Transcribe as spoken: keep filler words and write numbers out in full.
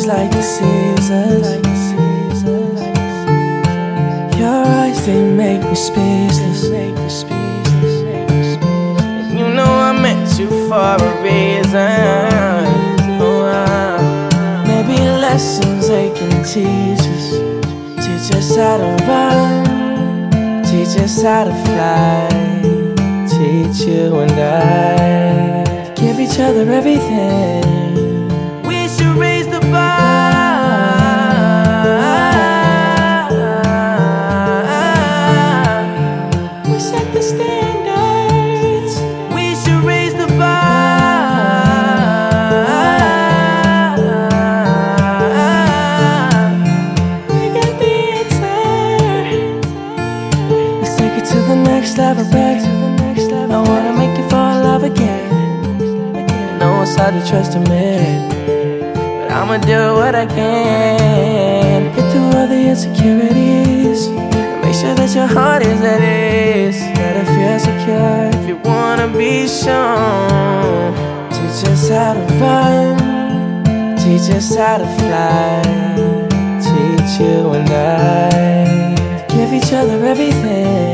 change like the seasons. Your eyes, they make me speechless. And you know I met you for a reason. Oh, uh, maybe lessons they can teach us. Teach us how to run, teach us how to fly. Teach you and I, give each other everything. We should raise the bar. We set the standards. We should raise the bar. We got the answer. Let's take it to the next level, babe. I wanna make you fall in love again. I know it's hard to trust a man, but I'ma do what I can. Get through all the insecurities and make sure that your heart is at ease. Gotta feel secure if you wanna be shown. Teach us how to run, teach us how to fly. Teach you and I, give each other everything.